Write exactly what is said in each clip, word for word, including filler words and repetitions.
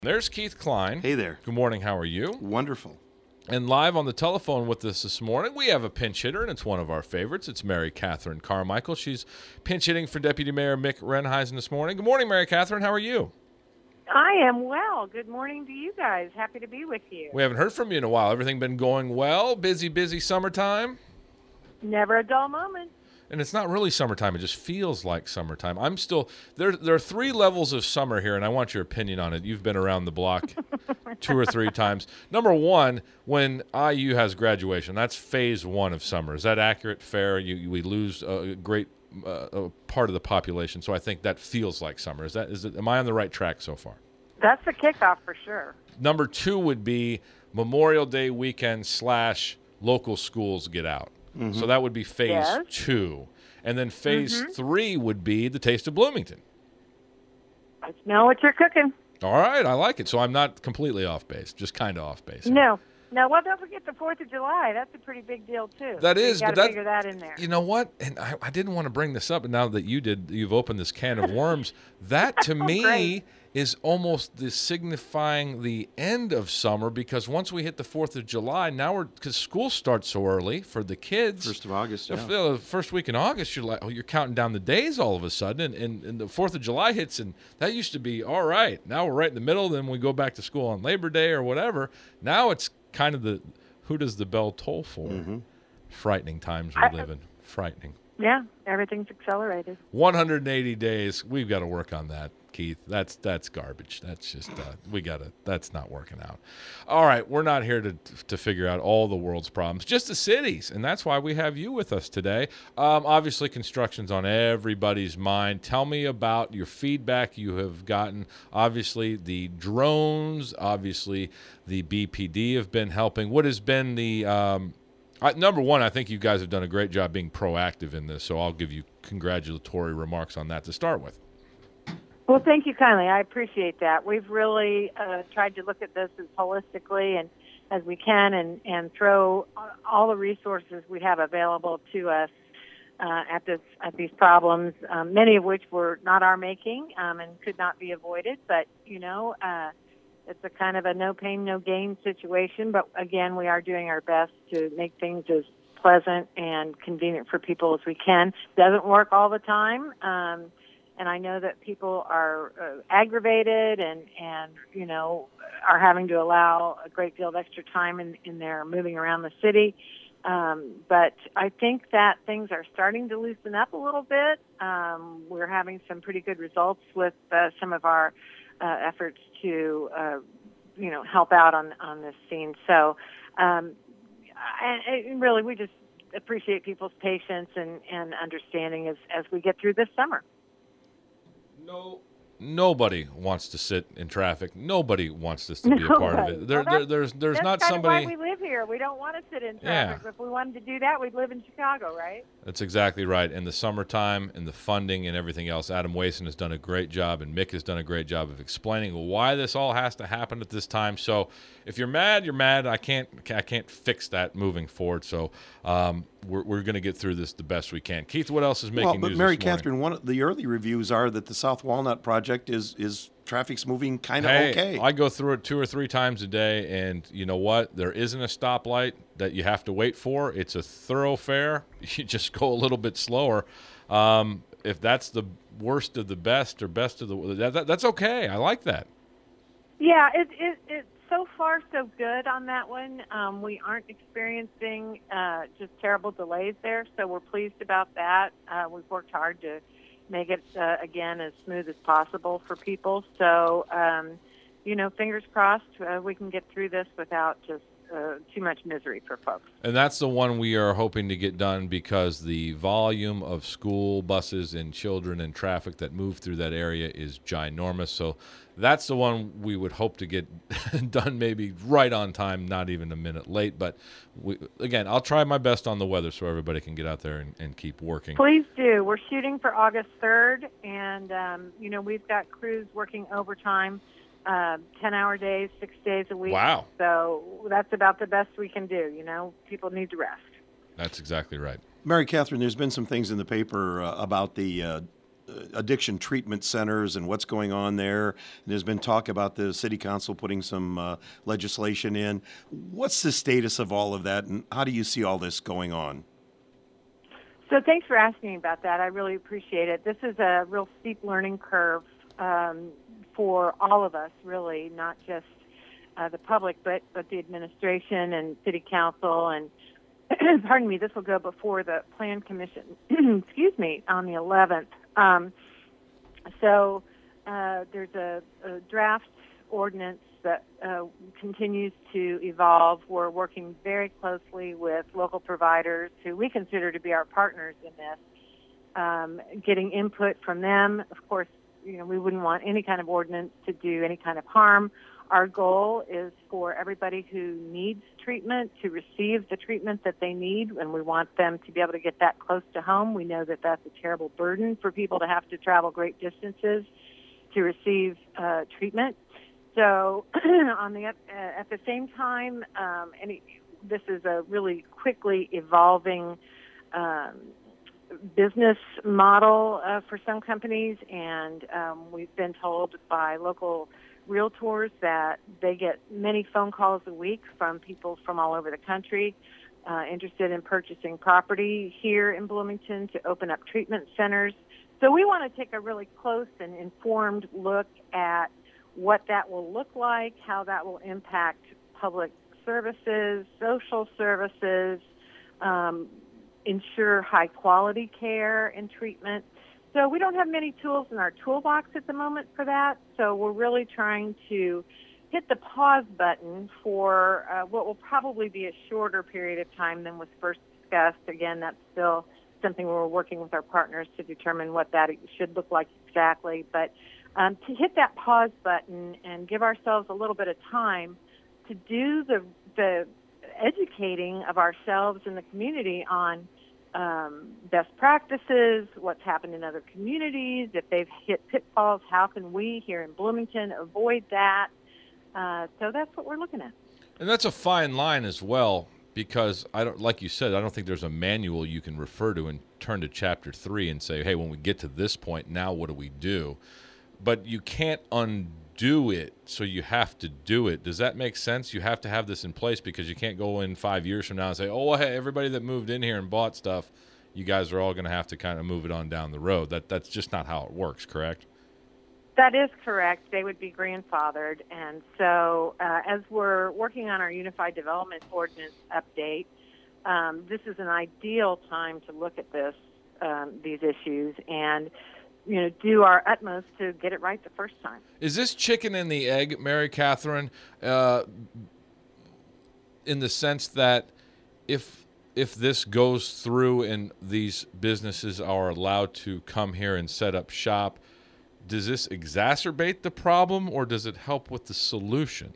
There's Keith Klein. Hey there. Good morning. How are you? Wonderful. And live on the telephone with us this morning, we have a pinch hitter, and it's one of our favorites. It's Mary Catherine Carmichael. She's pinch hitting for Deputy Mayor Mick Renneisen this morning. Good morning, Mary Catherine. How are you? I am well. Good morning to you guys. Happy to be with you. We haven't heard from you in a while. Everything been going well? Busy, busy summertime? Never a dull moment. And it's not really summertime. It just feels like summertime. I'm still there. There are three levels of summer here, and I want your opinion on it. You've been around the block two or three times. Number one, when I U has graduation, that's phase one of summer. Is that accurate? Fair? You, we lose a great uh, a part of the population, so I think that feels like summer. Is that? Is it? Am I on the right track so far? That's the kickoff for sure. Number two would be Memorial Day weekend slash local schools get out. Mm-hmm. So that would be phase yes. two. And then phase mm-hmm. three would be the Taste of Bloomington. I know what you're cooking. All right, I like it. So I'm not completely off base, just kind of off base. No. No, well, don't forget the fourth of July. That's a pretty big deal, too. That so is, you but gotta that, figure that in there. You know what? And I, I didn't want to bring this up, but now that you did, you've opened this can of worms. That, to oh, me, great. is almost the signifying the end of summer, because once we hit the fourth of July, now we're, because school starts so early for the kids. First of August, yeah. The first week in August, you're like, oh, you're counting down the days all of a sudden, and, and, and the fourth of July hits, and that used to be, all right, now we're right in the middle, then we go back to school on Labor Day or whatever. Now it's kind of the, who does the bell toll for? Mm-hmm. Frightening times we I, live in. Frightening. Yeah, everything's accelerated. one hundred eighty days. We've got to work on that, Keith. That's that's garbage. That's just uh, we got to. That's not working out. All right, we're not here to to figure out all the world's problems, just the cities, and that's why we have you with us today. Um, obviously, construction's on everybody's mind. Tell me about your feedback you have gotten. Obviously, the drones. Obviously, the B P D have been helping. What has been the um, I, number one, I think you guys have done a great job being proactive in this, so I'll give you congratulatory remarks on that to start with. Well, thank you kindly. I appreciate that. We've really uh, tried to look at this as holistically and as we can and, and throw all the resources we have available to us uh, at, this, at these problems, um, many of which were not our making um, and could not be avoided. But, you know, uh, it's a kind of a no pain, no gain situation. But, again, we are doing our best to make things as pleasant and convenient for people as we can. Doesn't work all the time. Um, and I know that people are uh, aggravated and, and, you know, are having to allow a great deal of extra time in, in their moving around the city. Um, but I think that things are starting to loosen up a little bit. Um, we're having some pretty good results with uh, some of our uh, efforts to, uh, you know, help out on, on this scene. So, um, I, I really, we just appreciate people's patience and, and understanding as, as we get through this summer. No, nobody wants to sit in traffic. Nobody wants this to be Nobody. a part of it. There, well, there, there's, there's that's not kind somebody. Of why we live here. We don't want to sit in Yeah. traffic. If we wanted to do that, we'd live in Chicago, right? That's exactly right. And the summertime and the funding and everything else, Adam Wason has done a great job, and Mick has done a great job of explaining why this all has to happen at this time. So, if you're mad, you're mad. I can't, I can't fix that moving forward. So, um, we're we're going to get through this the best we can. Keith, what else is making well, but news Mary this morning? Catherine, one of the early reviews are that the South Walnut project is is traffic's moving kind of hey, okay. I go through it two or three times a day, and you know what? There isn't a stoplight that you have to wait for. It's a thoroughfare. You just go a little bit slower. Um, if that's the worst of the best or best of the that, that, that's okay. I like that. Yeah, it, it, it's so far so good on that one. Um, we aren't experiencing uh, just terrible delays there, so we're pleased about that. Uh, we've worked hard to make it, uh, again, as smooth as possible for people. So, um, you know, fingers crossed uh, we can get through this without just uh, too much misery for folks. And that's the one we are hoping to get done, because the volume of school buses and children and traffic that move through that area is ginormous. So that's the one we would hope to get done maybe right on time, not even a minute late. But, we, again, I'll try my best on the weather so everybody can get out there and, and keep working. Please do. We're shooting for August third, and, um, you know, we've got crews working overtime. Uh, ten-hour days, six days a week. Wow. So that's about the best we can do, you know. People need to rest. That's exactly right. Mary Catherine, there's been some things in the paper uh, about the uh, addiction treatment centers and what's going on there. And there's been talk about the city council putting some uh, legislation in. What's the status of all of that, and how do you see all this going on? So thanks for asking about that. I really appreciate it. This is a real steep learning curve um, for all of us, really, not just uh, the public, but, but the administration and city council. And pardon me, this will go before the Plan Commission, excuse me, on the eleventh. Um, so uh, there's a, a draft ordinance that uh, continues to evolve. We're working very closely with local providers who we consider to be our partners in this, um, getting input from them. Of course, you know, we wouldn't want any kind of ordinance to do any kind of harm. Our goal is for everybody who needs treatment to receive the treatment that they need, and we want them to be able to get that close to home. We know that that's a terrible burden for people to have to travel great distances to receive uh, treatment. So on the uh, at the same time, um, any, this is a really quickly evolving um, business model uh, for some companies, and um, we've been told by local realtors that they get many phone calls a week from people from all over the country uh, interested in purchasing property here in Bloomington to open up treatment centers. So we want to take a really close and informed look at what that will look like, how that will impact public services, social services, um, ensure high-quality care and treatment. So we don't have many tools in our toolbox at the moment for that, so we're really trying to hit the pause button for uh, what will probably be a shorter period of time than was first discussed. Again, that's still something we're working with our partners to determine what that should look like exactly. But um, to hit that pause button and give ourselves a little bit of time to do the, the educating of ourselves and the community on Um, best practices, what's happened in other communities, if they've hit pitfalls, how can we here in Bloomington avoid that? Uh, so that's what we're looking at. And that's a fine line as well, because I don't, like you said, I don't think there's a manual you can refer to and turn to chapter three and say, hey, when we get to this point, now what do we do? But you can't undo it, so you have to do it. Does that make sense? You have to have this in place because you can't go in five years from now and say, oh, hey, everybody that moved in here and bought stuff, you guys are all going to have to kind of move it on down the road. That That's just not how it works, correct? That is correct. They would be grandfathered. And so uh, as we're working on our Unified Development Ordinance update, um, this is an ideal time to look at this, um, these issues, and you know, do our utmost to get it right the first time. Is this chicken and the egg, Mary Catherine, uh, in the sense that if if this goes through and these businesses are allowed to come here and set up shop, does this exacerbate the problem or does it help with the solution?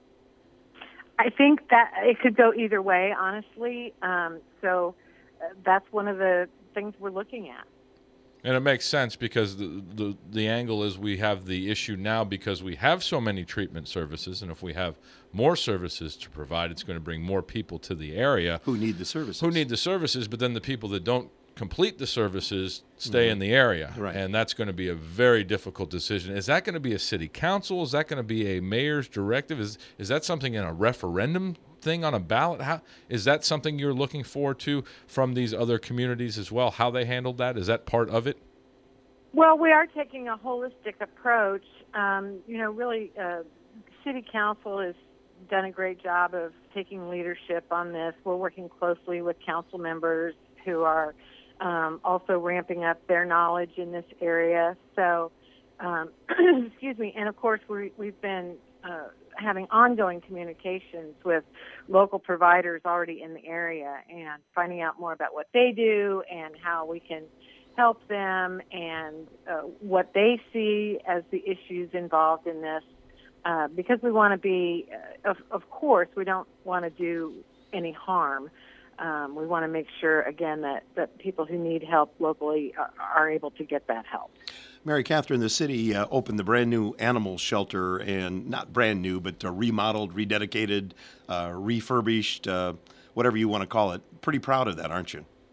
I think that it could go either way, honestly. Um, so uh, that's one of the things we're looking at. And it makes sense because the, the the angle is we have the issue now because we have so many treatment services, and if we have more services to provide, it's going to bring more people to the area. Who need the services. Who need the services, but then the people that don't complete the services stay Mm-hmm. in the area. Right. And that's going to be a very difficult decision. Is that going to be a city council? Is that going to be a mayor's directive? Is is that something in a referendum thing on a ballot? How is that something you're looking forward to from these other communities as well? How they handled that? Is that part of it? Well, we are taking a holistic approach. Um, you know, really, uh, City Council has done a great job of taking leadership on this. We're working closely with council members who are um, also ramping up their knowledge in this area. So, um, excuse me, and of course, we, we've been uh, having ongoing communications with local providers already in the area and finding out more about what they do and how we can help them and uh, what they see as the issues involved in this. Uh, because we want to be, uh, of, of course, we don't want to do any harm. Um, we want to make sure, again, that, that people who need help locally are, are able to get that help. Mary Catherine, the city uh, opened the brand new animal shelter, and not brand new, but uh, remodeled, rededicated, uh, refurbished, uh, whatever you want to call it. Pretty proud of that, aren't you?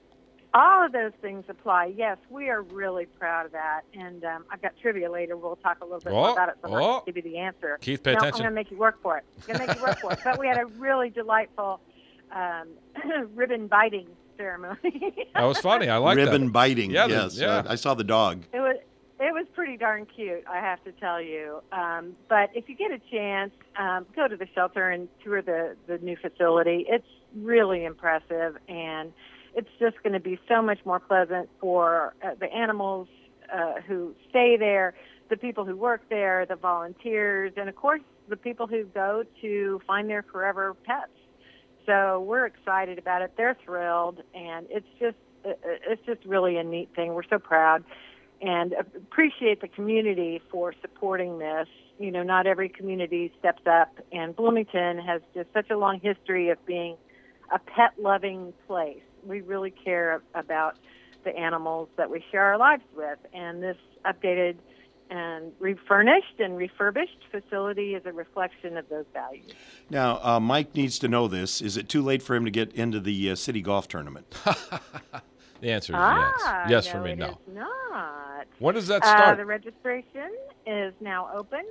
All of those things apply. Yes, we are really proud of that. And um, I've got trivia later. We'll talk a little bit Oh, more about it, so I'm not oh. going to give you the answer. Keith, pay no, attention. I'm going to make you work for it. I'm going to make you work for it. But we had a really delightful um, ribbon biting ceremony. That was funny. I like Ribbon that. biting. Yeah, the- yes, yeah. Uh, I saw the dog. It was it was pretty darn cute, I have to tell you. Um, but if you get a chance, um, go to the shelter and tour the, the new facility. It's really impressive, and it's just going to be so much more pleasant for uh, the animals uh, who stay there, the people who work there, the volunteers, and, of course, the people who go to find their forever pets. So we're excited about it. They're thrilled, and it's just it's just really a neat thing. We're so proud and appreciate the community for supporting this. You know, not every community steps up, and Bloomington has just such a long history of being a pet-loving place. We really care about the animals that we share our lives with, and this updated and refurnished and refurbished facility is a reflection of those values. Now, uh, Mike needs to know this. Is it too late for him to get into the uh, city golf tournament? The answer is Ah, yes. Yes no, for me, it no. is not. When does that Uh, start? the registration is now open.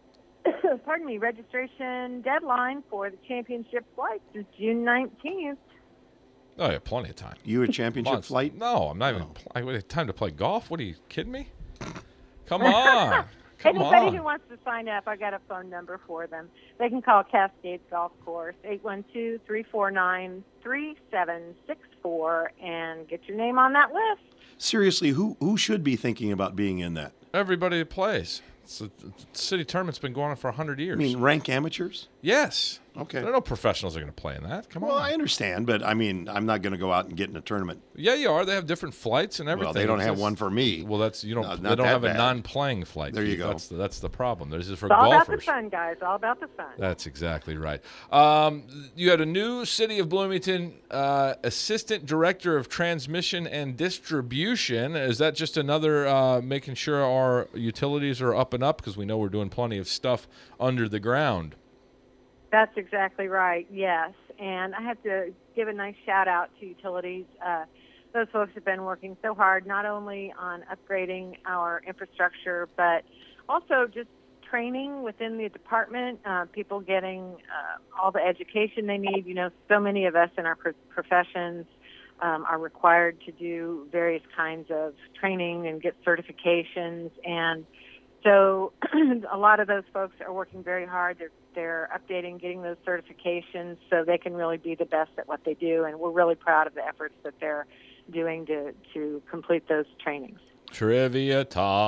Pardon me, registration deadline for the championship flights is June nineteenth. Oh, yeah, plenty of time. You a championship Months. flight? No, I'm not even. Oh. Pl- I have time to play golf? What are you kidding me? Come on. Come Anybody on. who wants to sign up, I got a phone number for them. They can call Cascades Golf Course, eight one two, three four nine, three seven six four, and get your name on that list. Seriously, who who should be thinking about being in that? Everybody that plays. It's a, the city tournament's been going on for one hundred years. I mean, rank amateurs? yes. Okay. There are no professionals that are going to play in that. Come Well, on. I understand, but I mean, I'm not going to go out and get in a tournament. Yeah, you are. They have different flights and everything. Well, they don't It's have just- one for me. Well, that's you don't. No, they not don't that have a bad. non-playing flight. There you Keith. go. That's the, that's the problem. There's just for It's all about the golfers. fun, guys. All about the fun. That's exactly right. Um, you had a new City of Bloomington uh, Assistant Director of Transmission and Distribution. Is that just another uh, making sure our utilities are up and up? Because we know we're doing plenty of stuff under the ground. That's exactly right, yes. And I have to give a nice shout out to utilities. Uh, those folks have been working so hard, not only on upgrading our infrastructure, but also just training within the department, uh, people getting uh, all the education they need. You know, so many of us in our pro- professions um, are required to do various kinds of training and get certifications. And so a lot of those folks are working very hard. They're, they're updating, getting those certifications so they can really be the best at what they do. And we're really proud of the efforts that they're doing to, to complete those trainings. Trivia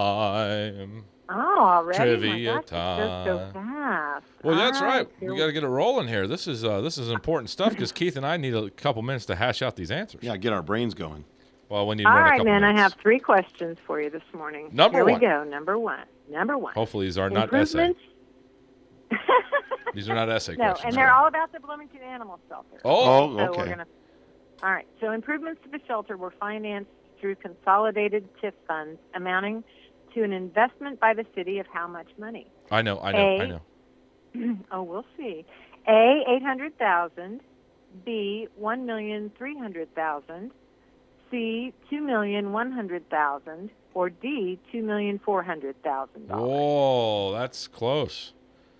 time. Oh, already? Trivia My gosh, it goes so time. fast. Well, that's All right. here We got to get it rolling here. This is uh, this is important stuff because Keith and I need a couple minutes to hash out these answers. Yeah, get our brains going. Well, we need All more than a right, couple man. I minutes. have three questions for you this morning. Number Here one. we go. Number one. Number one. Hopefully, these are not essay. Improvements. These are not essay No, questions. and they're all about the Bloomington Animal Shelter. Oh, Oh, So okay. we're gonna. All right. So improvements to the shelter were financed through consolidated T I F funds, amounting to an investment by the city of how much money? I know, I know, I A. know. Oh, we'll see. A, eight hundred thousand. B, one million three hundred thousand. C, two million one hundred thousand. Or D, two million four hundred thousand dollars. Whoa, that's close.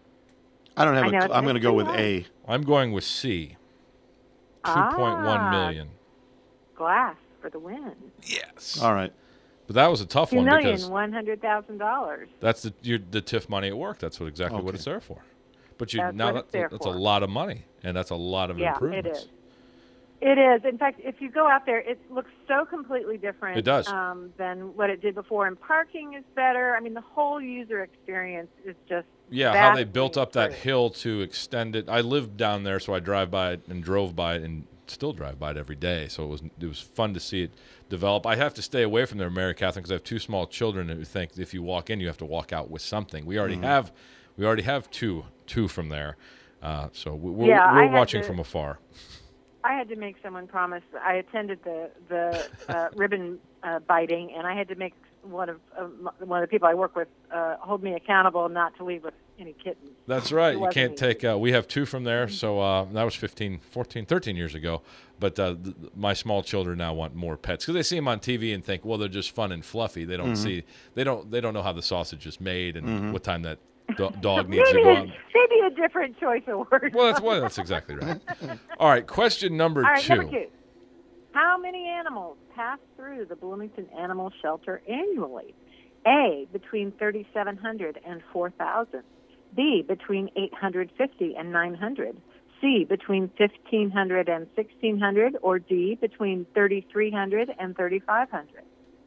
I don't have I a know, cl- it's I'm going to go with pretty A. I'm going with C. Two point one Ah. million. Glass for the win. Yes. All right. But that was a tough Two one million because one hundred thousand dollars. that's the your, the T I F money at work. That's what exactly what Okay. it's there for. But you That's now what that, it's there that's for. a lot of money, and that's a lot of Yeah, it improvements. is. It is. In fact, if you go out there, it looks so completely different It does. Um, than what it did before. And parking is better. I mean, the whole user experience is just Yeah, how they vastly built up that improved. hill to extend it. I lived down there, so I drive by it and drove by it and still drive by it every day. So it was it was fun to see it develop. I have to stay away from there, Mary Catherine, because I have two small children who think if you walk in, you have to walk out with something. We already have we already have two two from there, uh, so we- we're, Yeah, I we're had watching to- from afar. I had to make someone promise. I attended the the uh, ribbon uh, biting, and I had to make one of uh, one of the people I work with uh, hold me accountable not to leave with any kittens. That's right. It You wasn't can't easy. take. Uh, we have two from there, so uh, that was fifteen, fourteen, thirteen years ago. But uh, th- my small children now want more pets because they see them on T V and think, well, they're just fun and fluffy. They don't see. They don't. They don't know how the sausage is made and what time that do- dog needs to Maybe go a, out. maybe a different choice of words. Well, that's well, that's exactly right. All right, question number All right, two. number two. How many animals pass through the Bloomington Animal Shelter annually? A, between thirty-seven hundred and four thousand. B, between eight hundred fifty and nine hundred. C, between fifteen hundred and sixteen hundred. Or D, between thirty-three hundred and thirty-five hundred.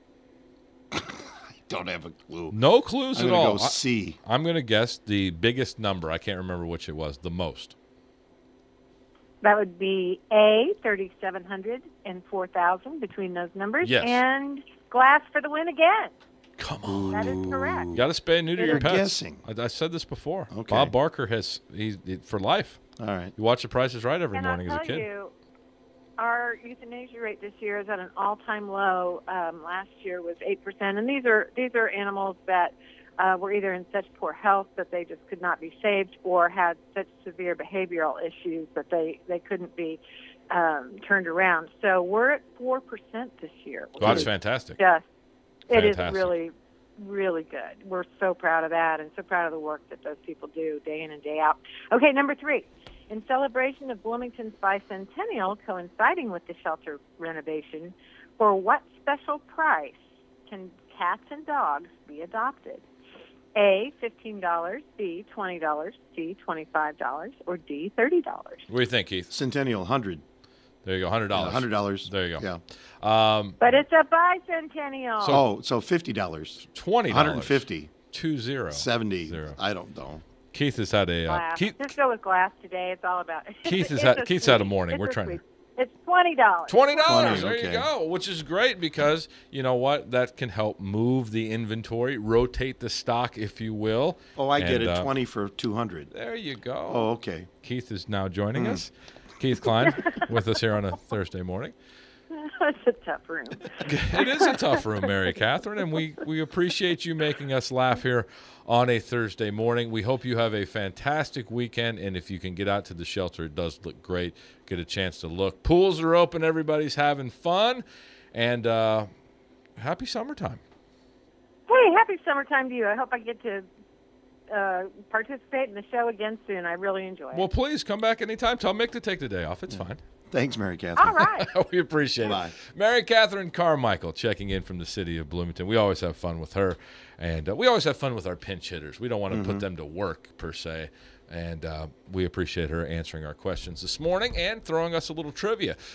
Don't have a clue. No clues I'm at gonna all. go C. I, I'm going to guess the biggest number. I can't remember which it was. The most. That would be A, thirty-seven hundred and four thousand between those numbers. Yes. And Glass for the win again. Come on. That is correct. You got to spay and neuter You're your pets. guessing. I, I said this before. Okay. Bob Barker has he's he, for life. All right. You watch The Price is Right every And morning I'll as a tell kid. you, our euthanasia rate this year is at an all-time low. Um, last year was eight percent, and these are these are animals that uh, were either in such poor health that they just could not be saved, or had such severe behavioral issues that they they couldn't be um, turned around. So we're at four percent this year. Well, that's which is fantastic. Just it is Fantastic. really really good. We're so proud of that, and so proud of the work that those people do day in and day out. Okay, number three. In celebration of Bloomington's bicentennial coinciding with the shelter renovation, for what special price can cats and dogs be adopted? A, fifteen dollars, B, twenty dollars, C, twenty-five dollars, or D, thirty dollars. What do you think, Keith? Centennial, one hundred. There you go, hundred dollars. one hundred dollars. There you Yeah. go. Um, But it's a bicentennial. So- Oh, so fifty dollars. Twenty dollars. one hundred fifty. Two zero. seventy. Zero. I don't know. Keith has had a uh, Glass. Keith. Just go with Glass today. It's all about Keith has it's had- a Keith's had a sweet. morning. It's We're a trying to- sweet. It's twenty dollars. Twenty dollars. twenty, There you okay. go. Which is great because you know what? That can help move the inventory, rotate the stock, if you will. Oh, I get And, it. uh, twenty for two hundred. There you go. Oh, okay. Keith is now joining us. Keith Klein with us here on a Thursday morning. It's a tough room. It is a tough room, Mary Catherine, and we, we appreciate you making us laugh here on a Thursday morning. We hope you have a fantastic weekend, and if you can get out to the shelter, it does look great. Get a chance to look. Pools are open. Everybody's having fun, and uh, happy summertime. Hey, happy summertime to you. I hope I get to uh, participate in the show again soon. I really enjoy it. Well, please come back anytime. Tell Mick to take the day off. It's fine. Thanks, Mary Catherine. all right. We appreciate Bye. it. Mary Catherine Carmichael checking in from the city of Bloomington. We always have fun with her, and uh, we always have fun with our pinch hitters. We don't want to put them to work, per se, and uh, we appreciate her answering our questions this morning and throwing us a little trivia.